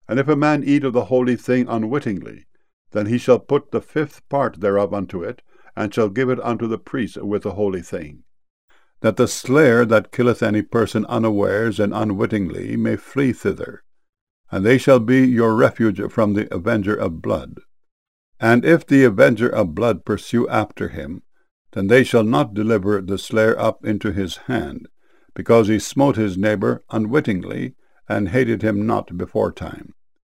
And if a man eat of the holy thing unwittingly, then he shall put the fifth part thereof unto it, and shall give it unto the priest with the holy thing, that the slayer that killeth any person unawares and unwittingly may flee thither, and they shall be your refuge from the avenger of blood. And if the avenger of blood pursue after him, then they shall not deliver the slayer up into his hand, because he smote his neighbor unwittingly, and hated him not beforetime.